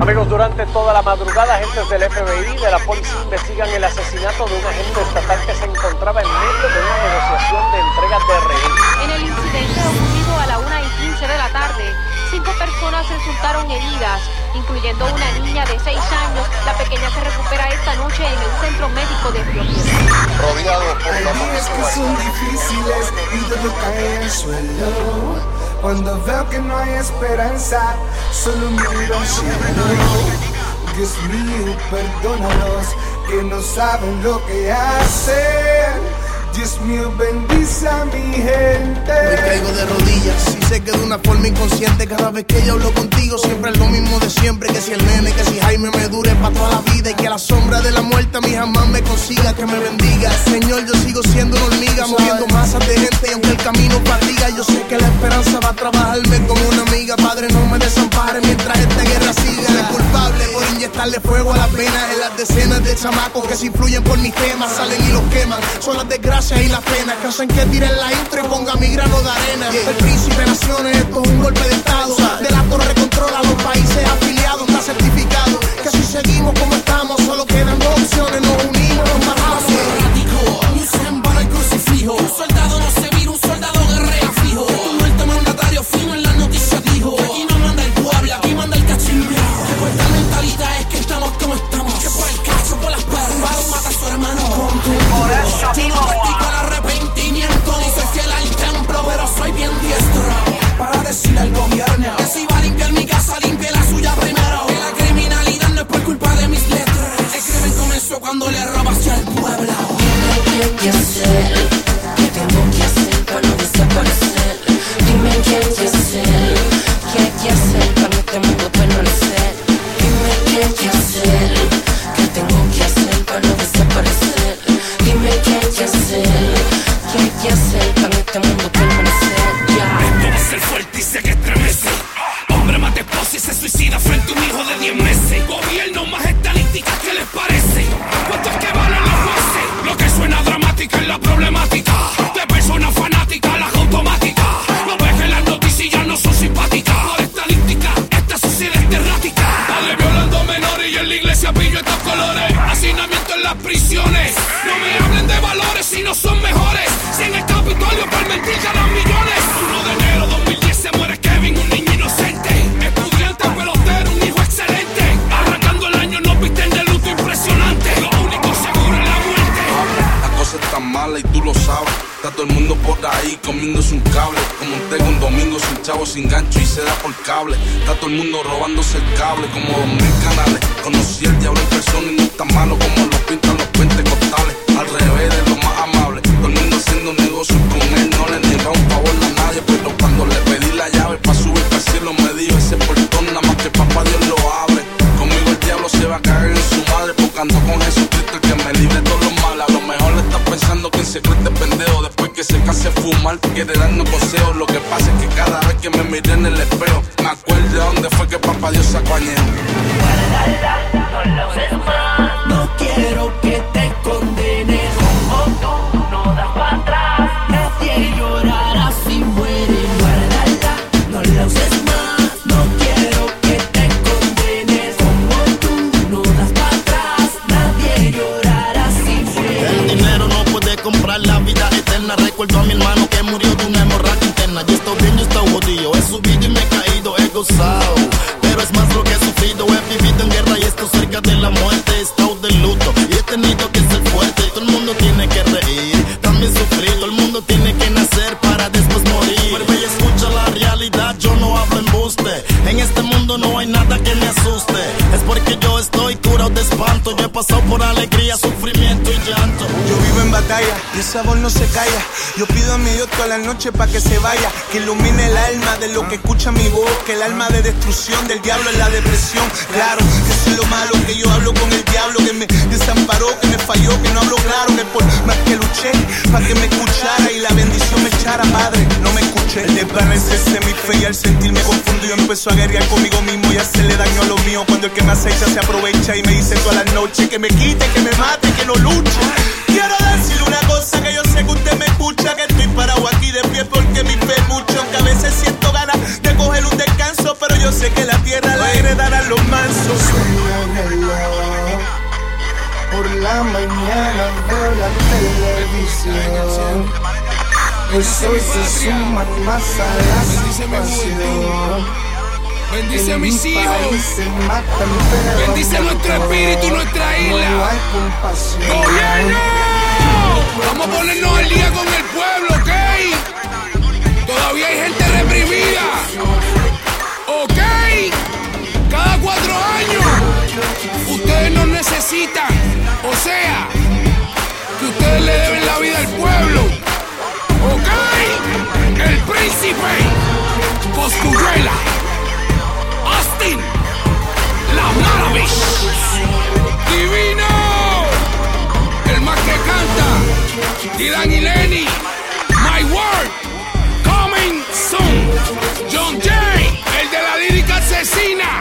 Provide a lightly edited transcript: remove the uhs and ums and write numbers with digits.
Amigos, durante toda la madrugada, agentes del FBI y de la policía investigan el asesinato de un agente estatal que se encontraba en medio de una negociación de entregas de rehenes. En el incidente ocurrido a la 1:15 de la tarde, 5 personas resultaron heridas, incluyendo una niña de 6 años. La pequeña se recupera esta noche en el centro médico de Río Piedras. Rodeado por la días que son difíciles y todo cae al suelo. Cuando veo que no hay esperanza, solo miro al cielo. Dios mío, perdónalos, que no saben lo que hacen. Dios mío, bendice a mi gente. Me caigo de rodillas y sé que de una forma inconsciente cada vez que yo hablo contigo siempre es lo mismo de siempre. Que si el nene, que si Jaime me dure para toda la vida y que la sombra de la muerte a mí jamás me consiga. Que me bendiga, Señor, yo sigo siendo una hormiga moviendo masas de gente y aunque el camino fatiga, yo sé que la esperanza va a trabajarme como una amiga. Padre, no me desampare mientras esta guerra siga. Soy culpable por inyectarle fuego a las venas en las decenas de chamacos que si influyen por mis temas salen y los queman. Son las desgracias y las penas que hacen que tire la intro y ponga mi grano de arena. El príncipe de naciones, esto es un golpe de estado. De la torre controla los países afiliados, está certificado que si seguimos como estamos solo quedan 2 opciones: nos unimos, nos matamos. Un símbolo y crucifijo. Un soldado no se vira, un soldado guerrea fijo. Un alto mandatario fino en la noticia dijo: aquí no manda el pueblo, aquí manda el cachimbo. Que por esta mentalidad es que estamos como estamos. Que por el cacho, por las perras, mata a su hermano. Por eso mismo pero soy bien diestro para decirle al gobierno que si va a limpiar mi casa, limpie la suya primero. Que la criminalidad no es por culpa de mis letras. El crimen comenzó cuando le robaste al pueblo. ¿Qué hay que hacer? ¿Qué tengo que hacer para no desaparecer? Dime qué hay que hacer. ¿Qué hay que hacer para este mundo permanecer? Dime qué hay que hacer. ¿Qué tengo que hacer para no desaparecer? Dime qué hay que hacer. ¿Qué hay que hacer para este mundo permanecer? Esto va a ser fuerte y sé que estremece. Hombre mata esposa y se suicida frente a un hijo de 10 meses. Gobierno más estadísticas, ¿qué les parece? ¿Cuántos que valen los jueces? Lo que suena dramática es la problemática de personas fanáticas, las automáticas. No ves que las noticias ya no son simpáticas. Por estadística, esta sociedad es errática. Padre violando menores y en la iglesia pillo estos colores. Hacinamiento en las prisiones. No me hablen de valores si no son mejores. Si en el Capitolio por mentir ganan millones. 1 de enero 2010 se muere Kevin, un niño inocente. Estudiante, pelotero, un hijo excelente. Arrancando el año nos visten de luto impresionante. Lo único seguro es la muerte. La cosa está mala y tú lo sabes. Está todo el mundo por ahí comiéndose un cable. Como un tego un domingo sin chavo, sin gancho y se da por cable. Está todo el mundo robándose el cable como 2000 canales. Conocí al diablo en persona y no está malo como lo pintan los pentecostales. Al revés de lo más amable. Todo el mundo haciendo negocios con él. No le niega un favor a nadie, pero cuando le pedí la llave para subir al cielo me dijo ese portón nada más que papá Dios lo abre. Conmigo el diablo se va a caer en su madre porque ando con Jesucristo el que me libre de todos los males. A lo mejor le está pensando que en secreto es pendejo. Después que se case fumar quiere darnos consejos. Lo que pasa es que cada vez que me miré en el espejo me acuerdo de dónde fue que papá Dios sacó a Ñejo. Guárdala, no la uses más. No quiero que te condenes. Como tú no das para atrás. Nadie llorará si muere. Guárdala, no la uses más. No quiero que te condenes. Como tú no das para atrás. Nadie llorará si muere. El dinero no puede comprar la vida eterna. Recuerdo a mi hermano que murió de una hemorragia interna. Yo estoy bien, yo estoy jodido. He subido y me he caído, he gozado. Pero es más lo que he sufrido. He vivido en guerra y estoy cerca de la muerte. He estado de luto y he tenido que ser fuerte. Todo el mundo tiene que reír, también sufrir. Todo el mundo tiene que nacer para después morir. Vuelve y escucha la realidad, yo no hablo embuste. En este mundo no hay nada que me asuste. Es porque yo estoy curado de espanto. Yo he pasado por alegría, sufrimiento y llanto. Yo vivo en batalla y esa voz no se calla. Yo pido a mi Dios toda la noche para que se vaya, que ilumine el alma de lo que escucha mi voz. Que el alma de destrucción del diablo es la depresión. Claro, que eso es lo malo, que yo hablo con el diablo, que me desamparó, que me falló, que no hablo claro, que por más que luché para que me escuchara y la bendición me echara, padre, no me escuché. El desvanecerse mi fe y al sentirme confundido empezó a guerrear conmigo mismo y hacerle daño a lo mío. Cuando el que me acecha se aprovecha y me dice todas las noches que me quite, que me mate, que no luche. Quiero decirle una cosa que yo sé que usted me escucha, que estoy parado aquí de pie porque mi fe es mucho, aunque a veces siento ganas de coger un descanso, pero yo sé que la tierra la heredarán los mansos. Por la mañana veo la televisión. Eso se suman más a la situación. Bendice a mis hijos. Bendice nuestro espíritu, nuestra isla. ¡Gobierno! Vamos a ponernos al día con el pueblo, ¿ok? Todavía hay gente reprimida. ¿Ok? Cada 4 años ustedes nos necesitan. O sea, que ustedes le deben la vida al pueblo. ¿Ok? El príncipe Cosculluela, Austin, La Maravilla, Divino, el más que canta, Dylan y Lenny, My Word, Coming Soon, John Jay, el de la lírica asesina.